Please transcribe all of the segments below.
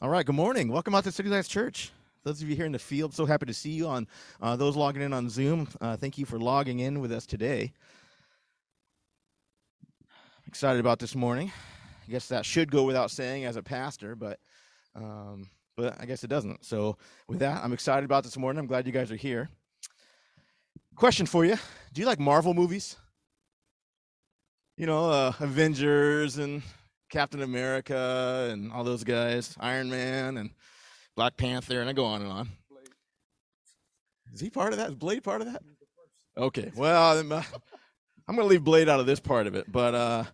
All right, good morning. Welcome out to City Lights Church. Those of you here in the field, so happy to see you. On those logging in on Zoom, thank you for logging in with us today. Excited about this morning. I guess that should go without saying as a pastor, but I guess it doesn't. So with that, I'm excited about this morning. I'm glad you guys are here. Question for you. Do you like Marvel movies? You know, Avengers and Captain America and all those guys, Iron Man and Black Panther, and I go on and on. Blade. Is he part of that? Is Blade part of that? Okay, well, I'm going to leave Blade out of this part of it. But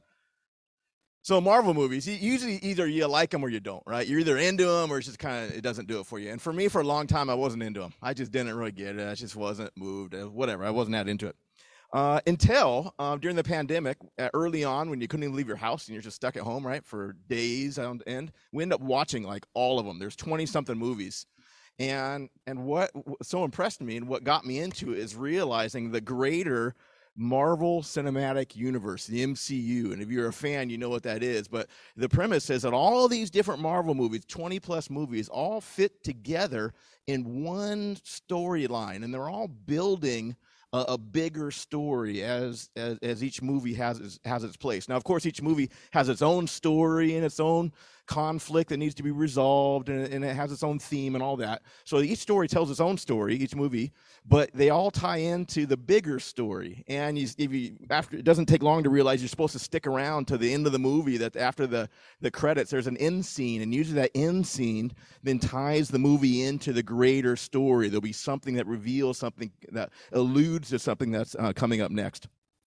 so Marvel movies, usually either you like them or you don't, right? You're either into them or it's just kind of, it doesn't do it for you. And for me, for a long time, I wasn't into them. I just didn't really get it. I just wasn't moved, whatever. I wasn't that into it. Until during the pandemic, early on, when you couldn't even leave your house and you're just stuck at home, right, for days on end, we ended up watching like all of them. There's 20-something movies. And what so impressed me and what got me into it is realizing the greater Marvel Cinematic Universe, the MCU. And if you're a fan, you know what that is. But the premise is that all of these different Marvel movies, 20-plus movies, all fit together in one storyline. And they're all building a bigger story as each movie has its place. Now, of course, each movie has its own story and its own conflict that needs to be resolved, and it has its own theme and all that. So each story tells its own story, each movie, but they all tie into the bigger story. And after it doesn't take long to realize you're supposed to stick around to the end of the movie, that after the credits, there's an end scene, and usually that end scene then ties the movie into the greater story. There'll be something that reveals something, that alludes to something that's coming up next.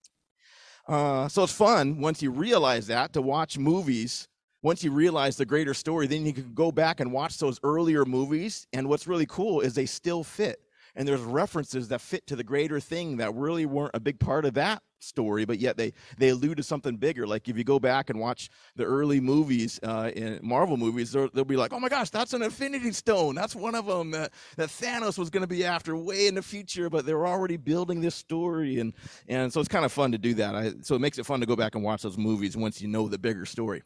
So it's fun once you realize that, to watch movies. Once you realize the greater story, then you can go back and watch those earlier movies. And what's really cool is they still fit. And there's references that fit to the greater thing that really weren't a big part of that story, but yet they allude to something bigger. Like if you go back and watch the early movies, in Marvel movies, they'll be like, oh my gosh, that's an Infinity Stone. That's one of them that Thanos was going to be after way in the future, but they were already building this story. And so it's kind of fun to do that. So it makes it fun to go back and watch those movies once you know the bigger story.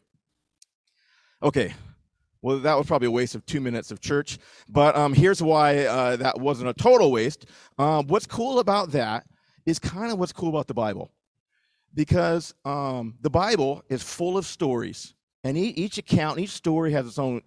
Okay, well, that was probably a waste of 2 minutes of church, but here's why that wasn't a total waste. What's cool about that is kind of what's cool about the Bible, because the Bible is full of stories, and each account, each story has its own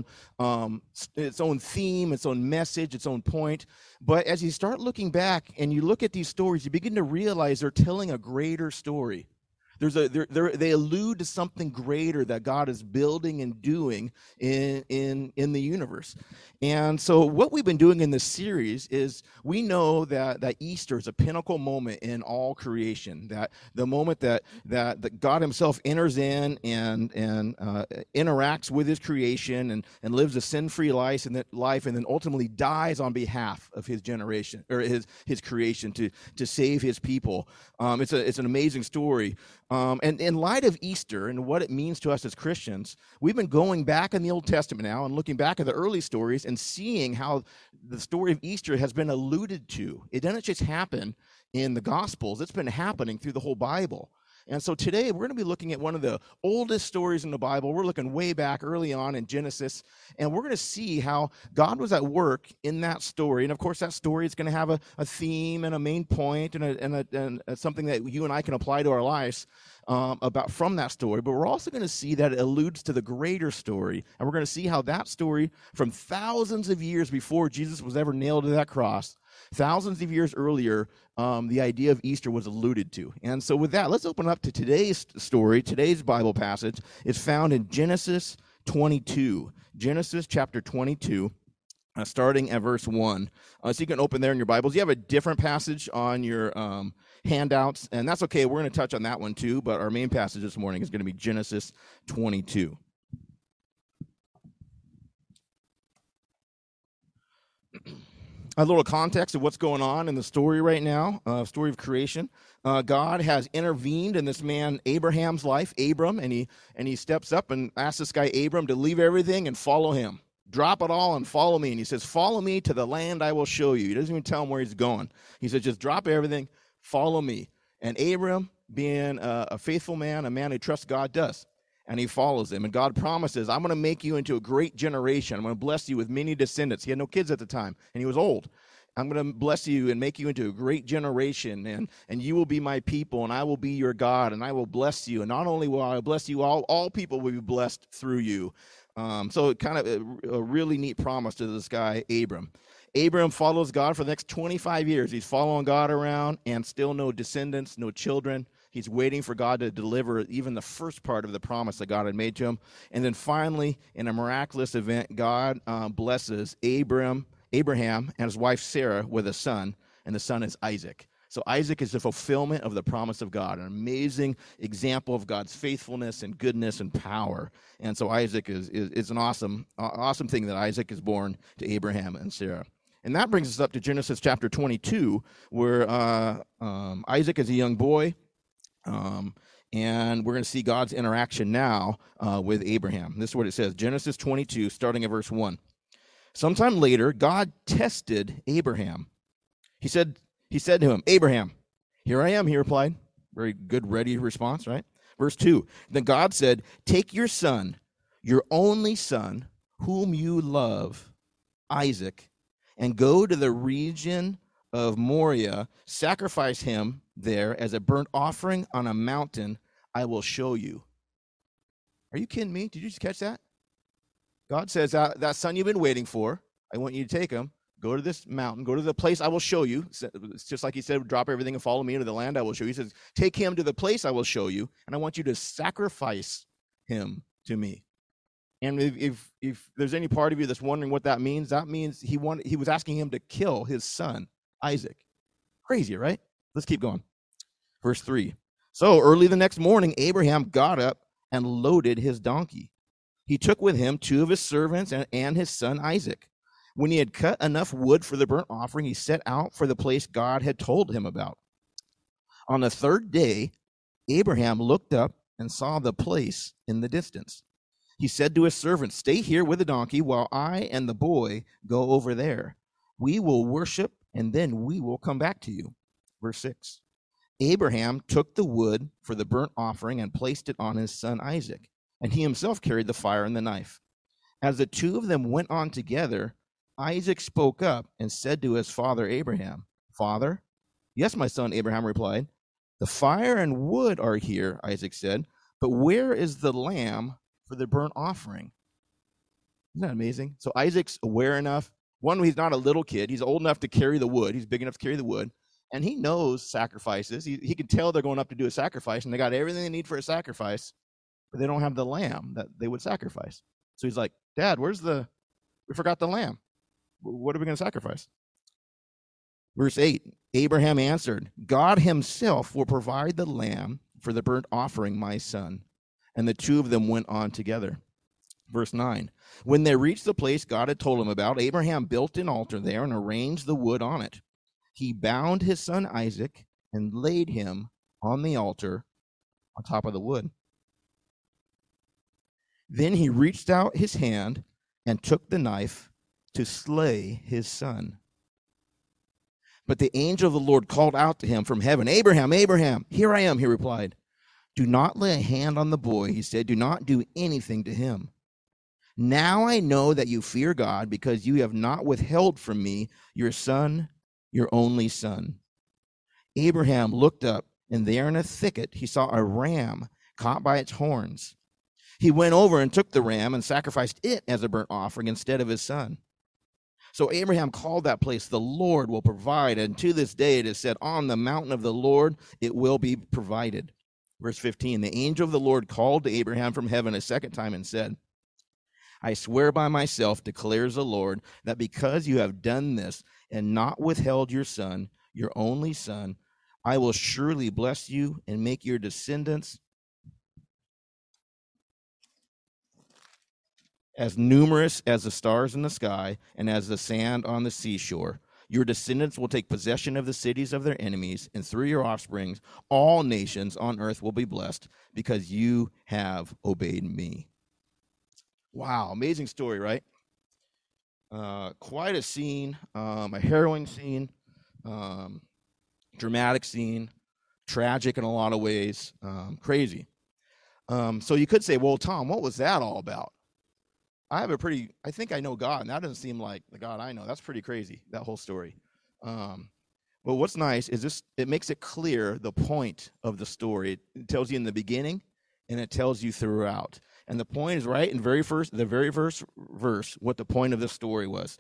theme, its own message, its own point. But as you start looking back and you look at these stories, you begin to realize they're telling a greater story. They allude to something greater that God is building and doing in the universe. And so what we've been doing in this series is, we know that Easter is a pinnacle moment in all creation, that the moment that God himself enters in and interacts with his creation and lives a sin-free life, and then ultimately dies on behalf of his generation, or his creation, to save his people. It's an amazing story. And in light of Easter and what it means to us as Christians, we've been going back in the Old Testament now and looking back at the early stories and seeing how the story of Easter has been alluded to. It doesn't just happen in the Gospels. It's been happening through the whole Bible. And so today we're going to be looking at one of the oldest stories in the Bible. We're looking way back early on in Genesis, and we're going to see how God was at work in that story. And of course, that story is going to have a theme and a main point and something that you and I can apply to our lives from that story. But we're also going to see that it alludes to the greater story, and we're going to see how that story, from thousands of years before Jesus was ever nailed to that cross, thousands of years earlier, the idea of Easter was alluded to. And so with that, let's open up to today's story. Today's Bible passage is found in Genesis 22. Genesis chapter 22, starting at verse 1. So you can open there in your Bibles. You have a different passage on your handouts, and that's okay. We're going to touch on that one too, but our main passage this morning is going to be Genesis 22. A little context of what's going on in the story right now, story of creation. God has intervened in this man Abraham's life, Abram, and he steps up and asks this guy Abram to leave everything and follow him. Drop it all and follow me. And he says, follow me to the land I will show you. He doesn't even tell him where he's going. He says, just drop everything, follow me. And Abram, being a faithful man, a man who trusts God, does. and he follows him. And God promises, I'm going to make you into a great generation. I'm going to bless you with many descendants. He had no kids at the time, and he was old. I'm going to bless you and make you into a great generation, and you will be my people, and I will be your God, and I will bless you. And not only will I bless you, all people will be blessed through you. So kind of a really neat promise to this guy, Abram. Abram follows God for the next 25 years. He's following God around, and still no descendants, no children. He's waiting for God to deliver even the first part of the promise that God had made to him. And then finally, in a miraculous event, God blesses Abraham and his wife Sarah with a son, and the son is Isaac. So Isaac is the fulfillment of the promise of God, an amazing example of God's faithfulness and goodness and power. And so Isaac is an awesome thing that Isaac is born to Abraham and Sarah. And that brings us up to Genesis chapter 22, where Isaac is a young boy. And we're going to see God's interaction now with Abraham. This is what it says, Genesis 22, starting at verse 1. Sometime later, God tested Abraham. He said to him, Abraham, here I am, he replied. Very good, ready response, right? Verse 2, then God said, take your son, your only son, whom you love, Isaac, and go to the region of Moriah, sacrifice him there as a burnt offering on a mountain I will show you. Are you kidding me? Did you just catch that? God says, that son you've been waiting for, I want you to take him, go to this mountain, go to the place I will show you. It's just like he said, drop everything and follow me into the land I will show you. He says, take him to the place I will show you, and I want you to sacrifice him to me. And if there's any part of you that's wondering what that means he was asking him to kill his son, Isaac. Crazy, right? Let's keep going. Verse 3. So early the next morning, Abraham got up and loaded his donkey. He took with him 2 of his servants and his son Isaac. When he had cut enough wood for the burnt offering, he set out for the place God had told him about. On the 3rd day, Abraham looked up and saw the place in the distance. He said to his servants, stay here with the donkey while I and the boy go over there. We will worship, and then we will come back to you. Verse 6. Abraham took the wood for the burnt offering and placed it on his son Isaac, and he himself carried the fire and the knife. As the 2 of them went on together, Isaac spoke up and said to his father Abraham, Father? Yes, my son, Abraham replied. The fire and wood are here, Isaac said, but where is the lamb for the burnt offering? Isn't that amazing? So Isaac's aware enough. One, he's not a little kid. He's old enough to carry the wood. He's big enough to carry the wood. And he knows sacrifices. He can tell they're going up to do a sacrifice, and they got everything they need for a sacrifice, but they don't have the lamb that they would sacrifice. So he's like, Dad, we forgot the lamb. What are we going to sacrifice? Verse 8, Abraham answered, God himself will provide the lamb for the burnt offering, my son. And the 2 of them went on together. Verse 9, when they reached the place God had told him about, Abraham built an altar there and arranged the wood on it. He bound his son Isaac and laid him on the altar on top of the wood. Then he reached out his hand and took the knife to slay his son. But the angel of the Lord called out to him from heaven, Abraham, Abraham, here I am, he replied. Do not lay a hand on the boy, he said. Do not do anything to him. Now I know that you fear God, because you have not withheld from me your son, your only son. Abraham looked up, and there in a thicket he saw a ram caught by its horns. He went over and took the ram and sacrificed it as a burnt offering instead of his son. So Abraham called that place, the Lord will provide. And to this day it is said, on the mountain of the Lord it will be provided. Verse 15, the angel of the Lord called to Abraham from heaven a second time and said, I swear by myself, declares the Lord, that because you have done this and not withheld your son, your only son, I will surely bless you and make your descendants as numerous as the stars in the sky and as the sand on the seashore. Your descendants will take possession of the cities of their enemies, and through your offspring, all nations on earth will be blessed because you have obeyed me. Wow, amazing story, right? Quite a scene, a harrowing scene, dramatic scene, tragic in a lot of ways, crazy. So you could say, well, Tom, what was that all about? I think I know God, and that doesn't seem like the God I know. That's pretty crazy, that whole story. But what's nice is it makes it clear the point of the story. It tells you in the beginning, and it tells you throughout. And the point is right in the very first verse what the point of the story was.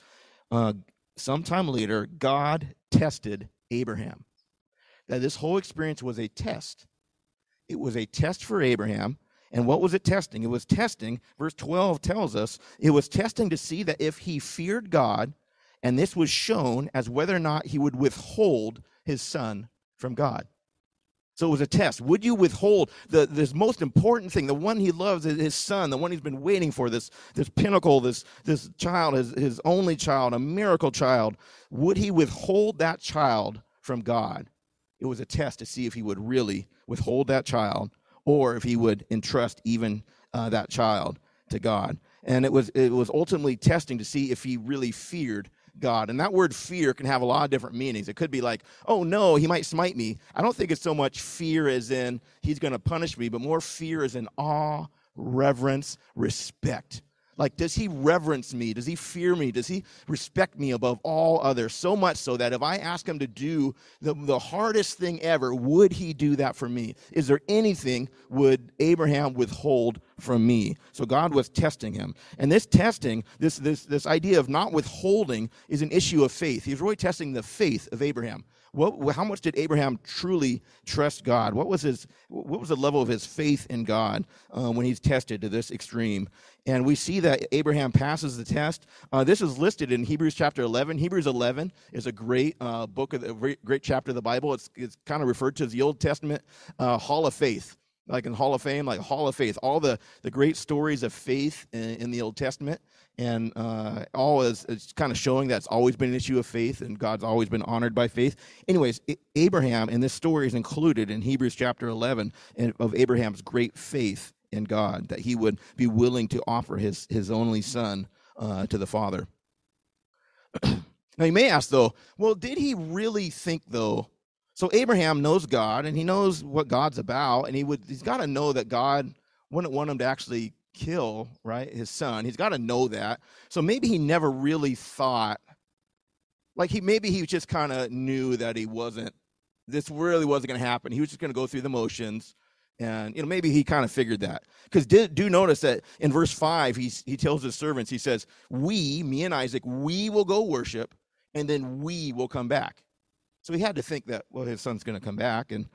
Sometime later, God tested Abraham. That this whole experience was a test. It was a test for Abraham. And what was it testing? It was testing, verse 12 tells us, it was testing to see that if he feared God, and this was shown as whether or not he would withhold his son from God. So it was a test. Would you withhold this most important thing, the one he loves, his son, the one he's been waiting for, this pinnacle, this child, his only child, a miracle child? Would he withhold that child from God? It was a test to see if he would really withhold that child, or if he would entrust even that child to God. And it was ultimately testing to see if he really feared God. And that word fear can have a lot of different meanings. It could be like, oh no, he might smite me. I don't think it's so much fear as in he's going to punish me, but more fear as in awe, reverence, respect. Like, does he reverence me? Does he fear me? Does he respect me above all others? So much so that if I ask him to do the hardest thing ever, would he do that for me? Is there anything would Abraham withhold from me? So God was testing him. And this testing, this idea of not withholding is an issue of faith. He's really testing the faith of Abraham. How much did Abraham truly trust God? What was the level of his faith in God when he's tested to this extreme? And we see that Abraham passes the test. This is listed in Hebrews chapter 11. Hebrews 11 is a great book, great chapter of the Bible. It's kind of referred to as the Old Testament Hall of Faith. Like in Hall of Fame, like Hall of Faith, all the great stories of faith in the Old Testament, and all is kind of showing that it's always been an issue of faith, and God's always been honored by faith. Anyways, Abraham, and this story is included in Hebrews chapter 11 of Abraham's great faith in God, that he would be willing to offer his only son to the Father. Now you may ask, though, well, did he really think, though? So Abraham knows God, and he knows what God's about, and he's got to know that God wouldn't want him to actually kill, right, his son. He's got to know that. So maybe he never really thought, maybe he just kind of knew that this really wasn't going to happen. He was just going to go through the motions, and maybe he kind of figured that. Because do notice that in verse 5, he tells his servants, he says, me and Isaac, we will go worship, and then we will come back. So he had to think that, well, his son's going to come back, and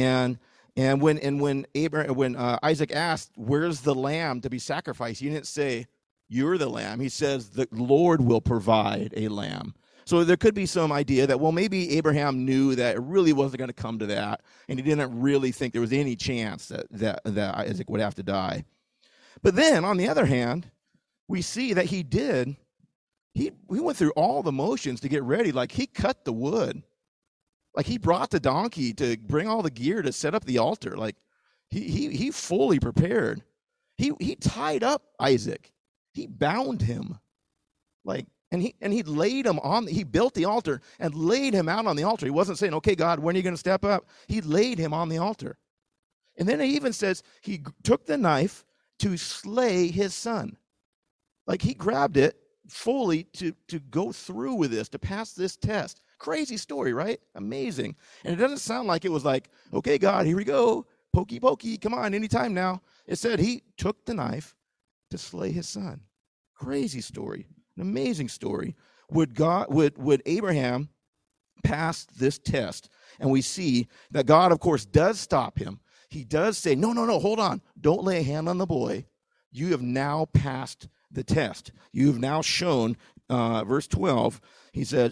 when Isaac asked, "Where's the lamb to be sacrificed?" he didn't say, "You're the lamb." He says, "The Lord will provide a lamb." So there could be some idea that, well, maybe Abraham knew that it really wasn't going to come to that, and he didn't really think there was any chance that Isaac would have to die. But then, on the other hand, we see that he did. He went through all the motions to get ready. Like, he cut the wood. Like, he brought the donkey to bring all the gear to set up the altar. Like, he fully prepared. He tied up Isaac. He bound him. Like, and he laid him he built the altar and laid him out on the altar. He wasn't saying, "Okay, God, when are you going to step up?" He laid him on the altar. And then he even says he took the knife to slay his son. Like, he grabbed it fully to go through with this, to pass this test. Crazy story, right? Amazing. And it doesn't sound like it was like, "Okay, God, here we go. Pokey, pokey, come on, anytime now." It said he took the knife to slay his son. Crazy story. An amazing story. Would Abraham pass this test? And we see that God, of course, does stop him. He does say, no, hold on. Don't lay a hand on the boy. You have now passed the test. You've now shown, verse 12, he said,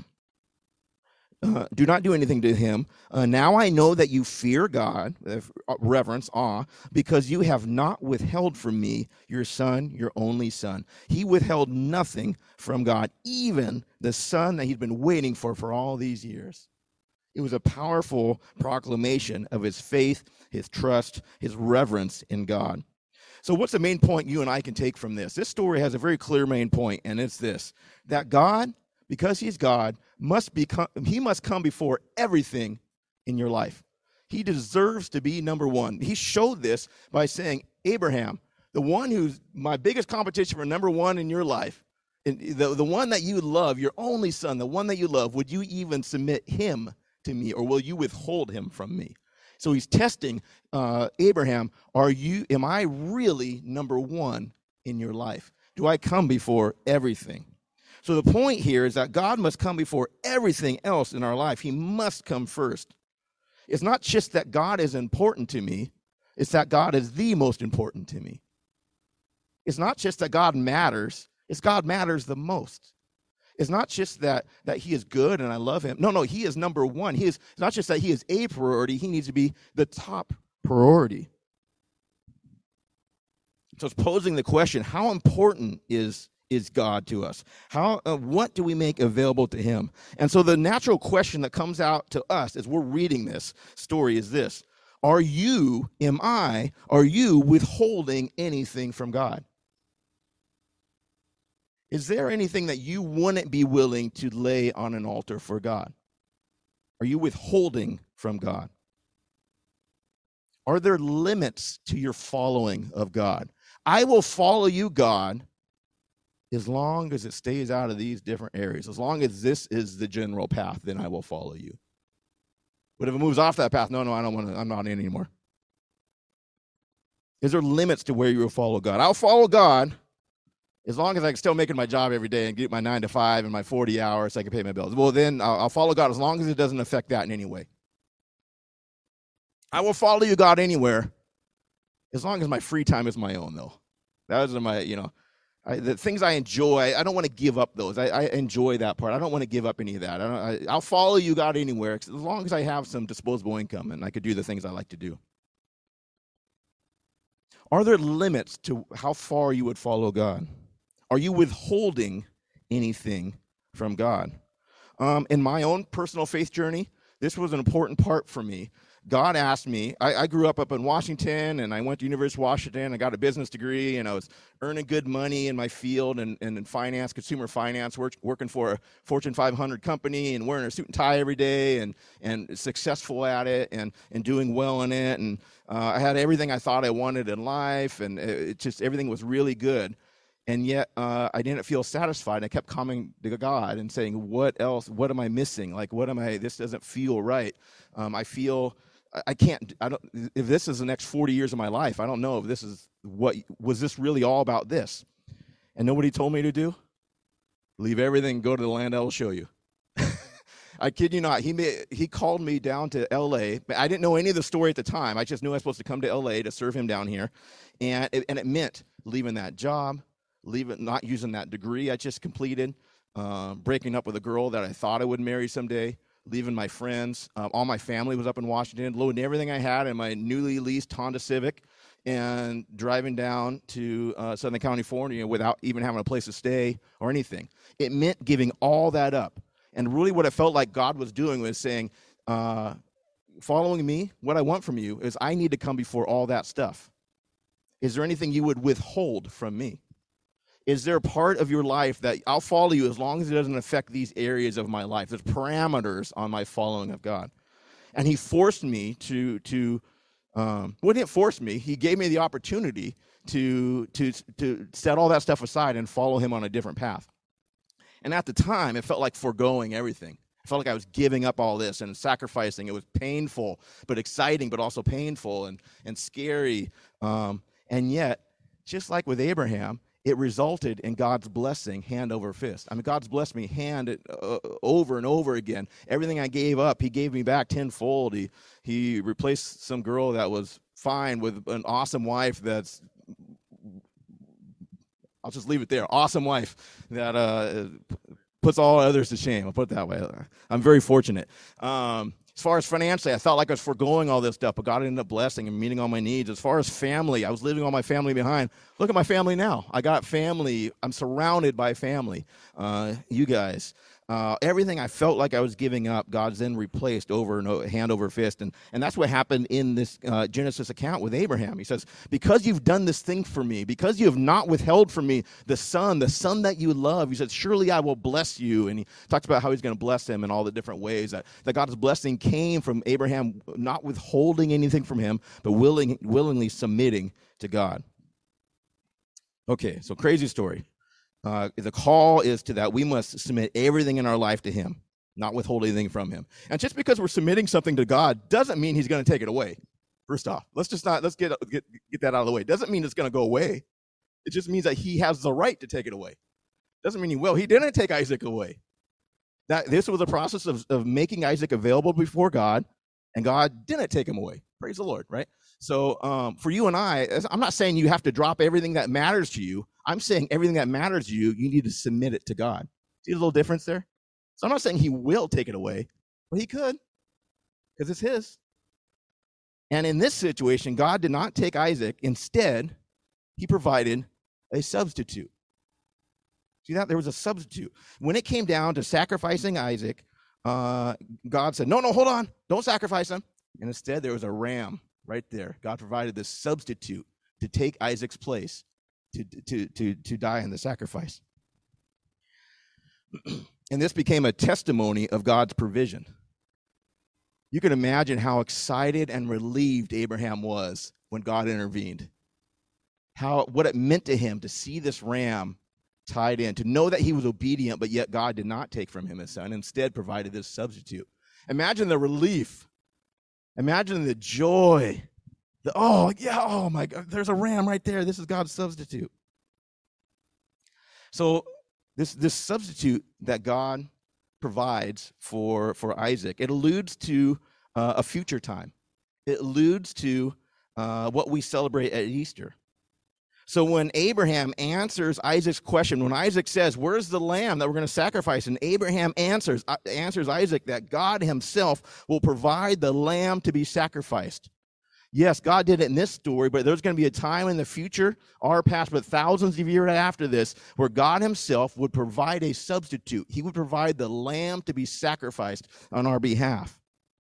do not do anything to him. Now I know that you fear God, reverence, awe, because you have not withheld from me your son, your only son. He withheld nothing from God, even the son that he'd been waiting for all these years. It was a powerful proclamation of his faith, his trust, his reverence in God. So what's the main point you and I can take from this? This story has a very clear main point, and it's this: that God, because he's God, he must come before everything in your life. He deserves to be number one. He showed this by saying, Abraham, the one who's my biggest competition for number one in your life, the one that you love, your only son, the one that you love, would you even submit him to me, or will you withhold him from me? So he's testing Abraham, am I really number one in your life? Do I come before everything? So the point here is that God must come before everything else in our life. He must come first. It's not just that God is important to me, it's that God is the most important to me. It's not just that God matters, it's God matters the most. It's not just that he is good and I love him. No, he is number one. It's not just that he is a priority, he needs to be the top priority. So it's posing the question, how important is God to us? What do we make available to him? And so the natural question that comes out to us as we're reading this story is this: are you withholding anything from God? Is there anything that you wouldn't be willing to lay on an altar for God? Are you withholding from God? Are there limits to your following of God? I will follow you, God, as long as it stays out of these different areas. As long as this is the general path, then I will follow you. But if it moves off that path, no, I don't want to, I'm not in anymore. Is there limits to where you will follow God? I'll follow God as long as I can still making my job every day and get my 9 to 5 and my 40 hours so I can pay my bills. Well, then I'll follow God as long as it doesn't affect that in any way. I will follow you, God, anywhere as long as my free time is my own, though. Those are my, the things I enjoy. I don't want to give up those. I enjoy that part. I don't want to give up any of that. I'll follow you, God, anywhere as long as I have some disposable income and I could do the things I like to do. Are there limits to how far you would follow God? Are you withholding anything from God? In my own personal faith journey, this was an important part for me. God asked me, I grew up in Washington, and I went to University of Washington. I got a business degree, and I was earning good money in my field and in finance, consumer finance, working for a Fortune 500 company and wearing a suit and tie every day and successful at it and doing well in it. And I had everything I thought I wanted in life, and everything was really good. And yet I didn't feel satisfied. I kept coming to God and saying, what else? What am I missing? Like, this doesn't feel right. I feel I can't, if this is the next 40 years of my life, I don't know if this is was this really all about this? And nobody told me to do? Leave everything, go to the land I will show you. I kid you not. He called me down to L.A. I didn't know any of the story at the time. I just knew I was supposed to come to L.A. to serve him down here. And it meant leaving that job, not using that degree I just completed, breaking up with a girl that I thought I would marry someday, leaving my friends. All my family was up in Washington, loading everything I had in my newly leased Honda Civic and driving down to Southern California without even having a place to stay or anything. It meant giving all that up. And really what it felt like God was doing was saying, following me, what I want from you is I need to come before all that stuff. Is there anything you would withhold from me? Is there a part of your life that I'll follow you as long as it doesn't affect these areas of my life? There's parameters on my following of God. And he forced me to didn't force me. He gave me the opportunity to set all that stuff aside and follow him on a different path. And at the time, it felt like foregoing everything. I felt like I was giving up all this and sacrificing. It was painful, but exciting, but also painful and scary. And yet, just like with Abraham, it resulted in God's blessing hand over fist. I mean, God's blessed me over and over again. Everything I gave up, he gave me back tenfold. He replaced some girl that was fine with an awesome wife that's, I'll just leave it there, awesome wife that puts all others to shame. I'll put it that way. I'm very fortunate. As far as financially, I felt like I was foregoing all this stuff, but God ended up blessing and meeting all my needs. As far as family, I was leaving all my family behind. Look at my family now. I got family. I'm surrounded by family, you guys. Everything I felt like I was giving up, God's then replaced over and over, hand over fist. And that's what happened in this Genesis account with Abraham. He says, because you've done this thing for me, because you have not withheld from me the son that you love, he said, surely I will bless you. And he talks about how he's going to bless him in all the different ways. That God's blessing came from Abraham, not withholding anything from him, but willingly submitting to God. Okay, so crazy story. The call is to that we must submit everything in our life to him, not withhold anything from him. And just because we're submitting something to God doesn't mean he's going to take it away. First off, let's get that out of the way. Doesn't mean it's going to go away. It just means that he has the right to take it away. Doesn't mean he will. He didn't take Isaac away. This was a process of making Isaac available before God, and God didn't take him away. Praise the Lord, right? So for you and I'm not saying you have to drop everything that matters to you. I'm saying everything that matters to you, you need to submit it to God. See the little difference there? So I'm not saying he will take it away, but he could, because it's his. And in this situation, God did not take Isaac. Instead, he provided a substitute. See that? There was a substitute. When it came down to sacrificing Isaac, God said, no, hold on. Don't sacrifice him. And instead, there was a ram right there. God provided this substitute to take Isaac's place, to die in the sacrifice. And this became a testimony of God's provision. You can imagine how excited and relieved Abraham was when God intervened. What it meant to him to see this ram tied in, to know that he was obedient, but yet God did not take from him his son, instead provided this substitute. Imagine the relief. Imagine the joy. Oh my God, there's a ram right there. This is God's substitute. So this substitute that God provides for Isaac, it alludes to a future time. It alludes to what we celebrate at Easter. So when Abraham answers Isaac's question, when Isaac says, where's the lamb that we're going to sacrifice? And Abraham answers Isaac that God himself will provide the lamb to be sacrificed. Yes, God did it in this story, but there's going to be a time in the future, our past, but thousands of years after this, where God himself would provide a substitute. He would provide the lamb to be sacrificed on our behalf.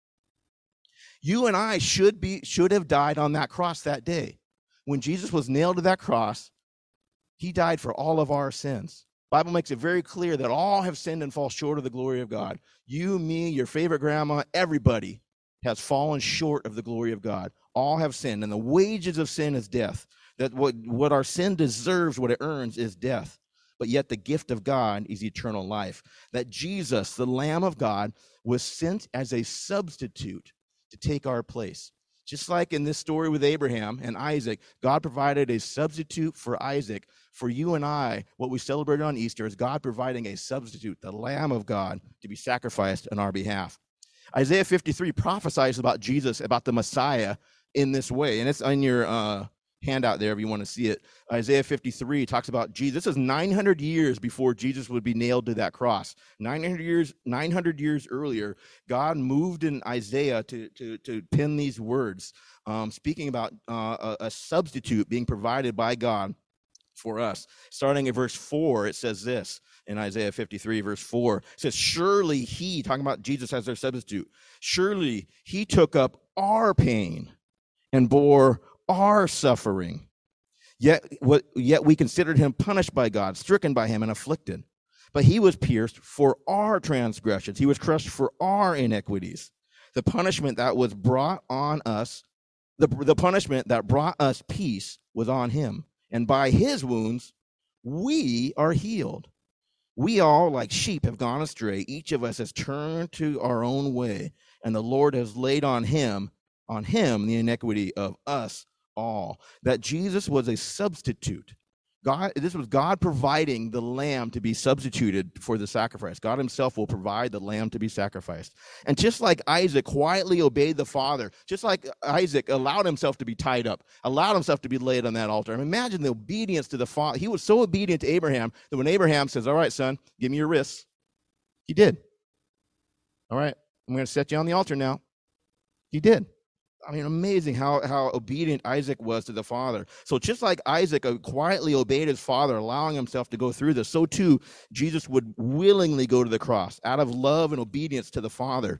You and I should have died on that cross that day. When Jesus was nailed to that cross, he died for all of our sins. The Bible makes it very clear that all have sinned and fall short of the glory of God. You, me, your favorite grandma, everybody has fallen short of the glory of God. All have sinned, and the wages of sin is death. That what our sin deserves, what it earns, is death. But yet the gift of God is eternal life. That Jesus, the Lamb of God, was sent as a substitute to take our place. Just like in this story with Abraham and Isaac, God provided a substitute for Isaac. For you and I, what we celebrated on Easter is God providing a substitute, the Lamb of God, to be sacrificed on our behalf. Isaiah 53 prophesies about Jesus, about the Messiah, in this way. And it's on your handout there if you want to see it. Isaiah 53 talks about Jesus. This is 900 years before Jesus would be nailed to that cross. 900 years earlier, God moved in Isaiah to pen these words, speaking about a substitute being provided by God for us. Starting at verse 4, it says this in Isaiah 53, verse 4. It says, surely he, talking about Jesus as their substitute, surely he took up our pain and bore our suffering. Yet we considered him punished by God, stricken by him and afflicted. But he was pierced for our transgressions. He was crushed for our iniquities. The punishment that was brought on us, the punishment that brought us peace was on him. And by his wounds, we are healed. We all, like sheep, have gone astray. Each of us has turned to our own way. And the Lord has laid on him the iniquity of us all. That Jesus was a substitute. This was God providing the lamb to be substituted for the sacrifice. God himself will provide the lamb to be sacrificed. And just like Isaac quietly obeyed the father, just like Isaac allowed himself to be tied up, allowed himself to be laid on that altar. Imagine the obedience to the father. He was so obedient to Abraham that when Abraham says, all right, son, give me your wrists, he did. All right, I'm going to set you on the altar now. He did. I mean, amazing how obedient Isaac was to the father. So just like Isaac quietly obeyed his father, allowing himself to go through this, so too Jesus would willingly go to the cross out of love and obedience to the Father.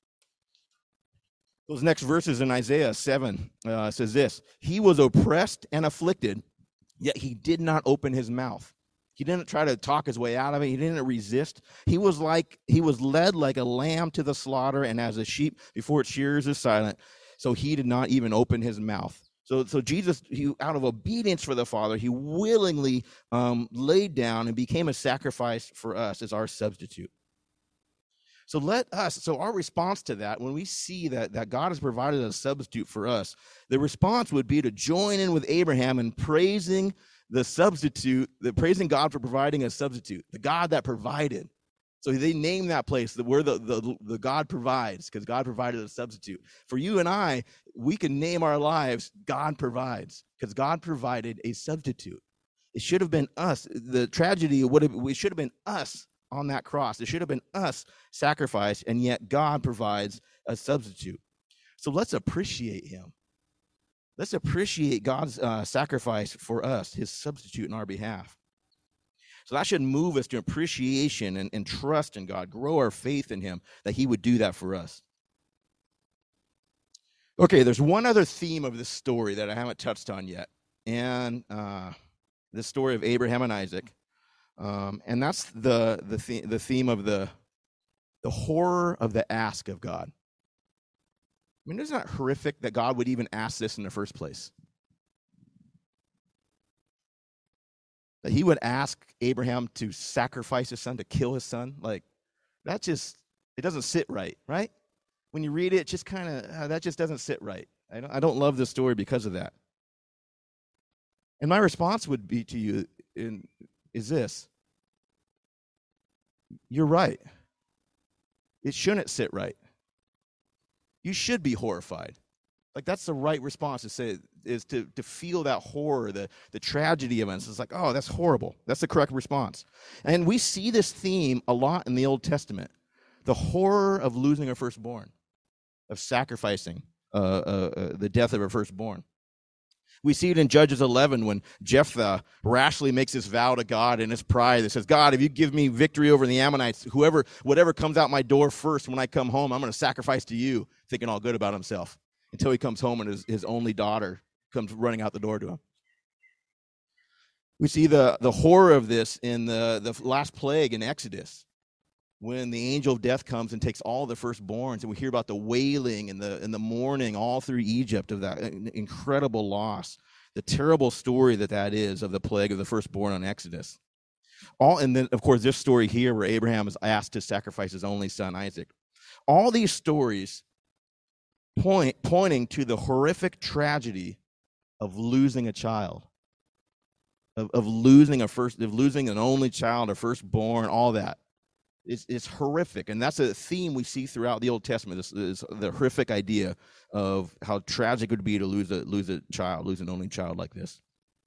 Those next verses in Isaiah 7 says this: he was oppressed and afflicted, yet he did not open his mouth. He didn't try to talk his way out of it. He didn't resist. He was led like a lamb to the slaughter, and as a sheep before its shearers is silent, so he did not even open his mouth. So Jesus, out of obedience for the Father, he willingly laid down and became a sacrifice for us as our substitute. So our response to that, when we see that God has provided a substitute for us, the response would be to join in with Abraham in praising the substitute, praising God for providing a substitute, the God that provided. So they name that place that where the God provides, because God provided a substitute. For you and I, we can name our lives God provides, because God provided a substitute. It should have been us. The tragedy it should have been us on that cross. It should have been us sacrificed, and yet God provides a substitute. So let's appreciate him. Let's appreciate God's sacrifice for us, his substitute in our behalf. So that should move us to appreciation and trust in God, grow our faith in him, that he would do that for us. Okay, there's one other theme of this story that I haven't touched on yet, and the story of Abraham and Isaac. And that's the theme of the horror of the ask of God. I mean, isn't that horrific that God would even ask this in the first place? That he would ask Abraham to sacrifice his son, to kill his son. Like, it doesn't sit right, right? When you read it, just kind of, that just doesn't sit right. I don't love this story because of that. And my response would be to you is this: you're right. It shouldn't sit right. You should be horrified. Like, that's the right response to say, is to feel that horror, the tragedy of it. It's like, oh, that's horrible. That's the correct response. And we see this theme a lot in the Old Testament. The horror of losing a firstborn, of sacrificing the death of a firstborn. We see it in Judges 11 when Jephthah rashly makes this vow to God in his pride that says, God, if you give me victory over the Ammonites, whatever comes out my door first when I come home, I'm going to sacrifice to you, thinking all good about himself, until he comes home and his only daughter comes running out the door to him. We see the horror of this in the last plague in Exodus, when the angel of death comes and takes all the firstborns, and we hear about the wailing and the mourning all through Egypt of that incredible loss, the terrible story that is of the plague of the firstborn on Exodus. And then, of course, this story here where Abraham is asked to sacrifice his only son, Isaac. All these stories pointing to the horrific tragedy of losing a child, of losing an only child, a firstborn, all that. It's horrific, and that's a theme we see throughout the Old Testament. This is the horrific idea of how tragic it would be to lose an only child like this.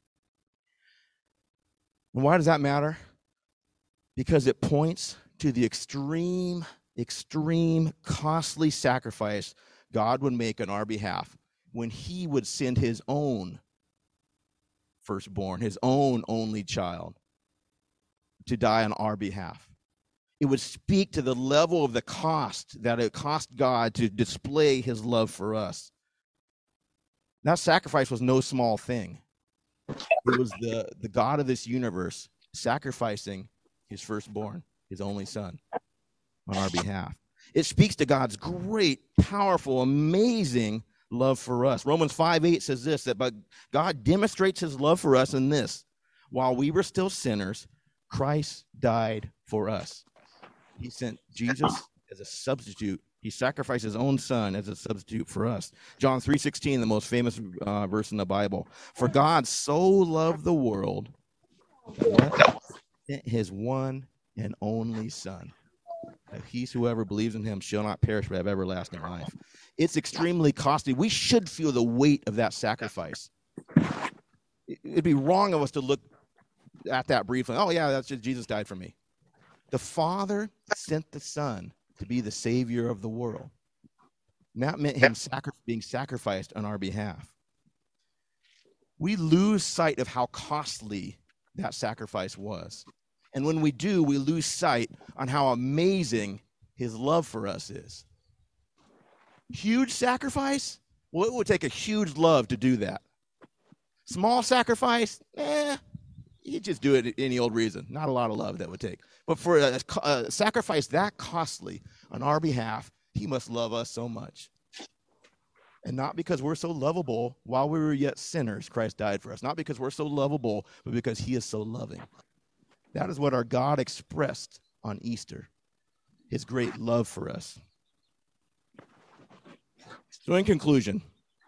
And why does that matter? Because it points to the extreme, costly sacrifice God would make on our behalf when he would send his own firstborn, his own only child, to die on our behalf. It would speak to the level of the cost that it cost God to display his love for us. That sacrifice was no small thing. It was the God of this universe sacrificing his firstborn, his only son, on our behalf. It speaks to God's great, powerful, amazing love for us. Romans 5:8 says this, but God demonstrates his love for us in this: while we were still sinners, Christ died for us. He sent Jesus as a substitute. He sacrificed his own son as a substitute for us. John 3:16, the most famous verse in the Bible. For God so loved the world that he sent his one and only son, that whoever believes in him shall not perish but have everlasting life. It's extremely costly. We should feel the weight of that sacrifice. It'd be wrong of us to look at that briefly. Oh yeah, that's just Jesus died for me. The Father sent the Son to be the Savior of the world. And that meant him being sacrificed on our behalf. We lose sight of how costly that sacrifice was. And when we do, we lose sight on how amazing his love for us is. Huge sacrifice? Well, it would take a huge love to do that. Small sacrifice? You just do it any old reason. Not a lot of love that would take. But for a sacrifice that costly on our behalf, he must love us so much. And not because we're so lovable while we were yet sinners, Christ died for us. Not because we're so lovable, but because he is so loving. That is what our God expressed on Easter, his great love for us. So in conclusion,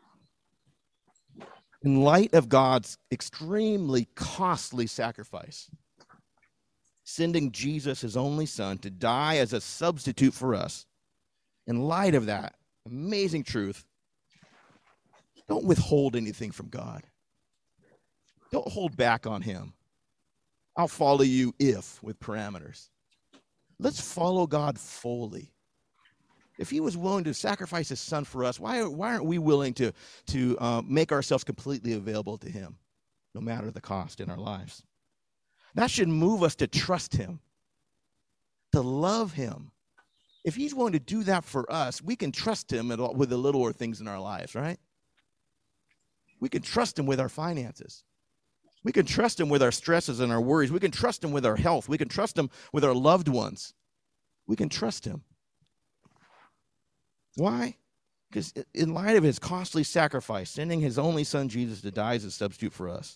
in light of God's extremely costly sacrifice, sending Jesus, his only son, to die as a substitute for us, in light of that amazing truth, don't withhold anything from God. Don't hold back on him. I'll follow you if, with parameters. Let's follow God fully. If he was willing to sacrifice his son for us, why aren't we willing to make ourselves completely available to him, no matter the cost in our lives? That should move us to trust him, to love him. If he's willing to do that for us, we can trust him with the littler things in our lives, right? We can trust him with our finances. We can trust him with our stresses and our worries. We can trust him with our health. We can trust him with our loved ones. We can trust him. Why? Because in light of his costly sacrifice, sending his only son Jesus to die as a substitute for us.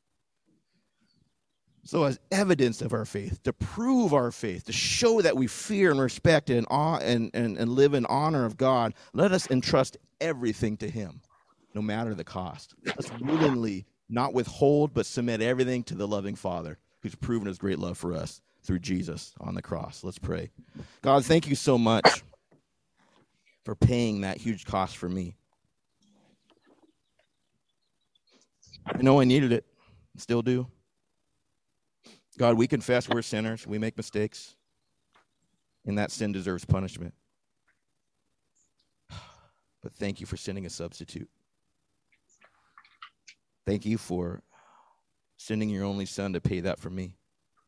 So as evidence of our faith, to prove our faith, to show that we fear and respect and awe and live in honor of God, let us entrust everything to him, no matter the cost. Let's willingly not withhold, but submit everything to the loving Father who's proven his great love for us through Jesus on the cross. Let's pray. God, thank you so much for paying that huge cost for me. I know I needed it, still do. God, we confess we're sinners. We make mistakes, and that sin deserves punishment. But thank you for sending a substitute. Thank you for sending your only son to pay that for me.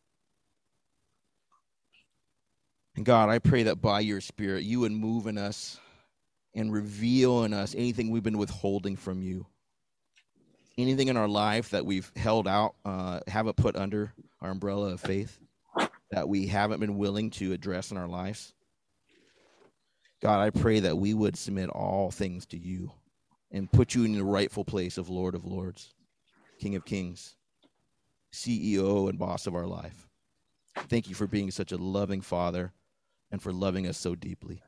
And God, I pray that by your Spirit, you would move in us and reveal in us anything we've been withholding from you. Anything in our life that we've held out, haven't put under our umbrella of faith, that we haven't been willing to address in our lives. God, I pray that we would submit all things to you and put you in the rightful place of Lord of Lords, King of Kings, CEO and boss of our life. Thank you for being such a loving Father and for loving us so deeply.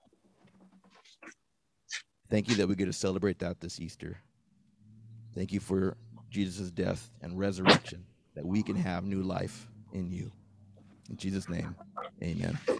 Thank you that we get to celebrate that this Easter. Thank you for Jesus' death and resurrection, that we can have new life in you. In Jesus' name, amen.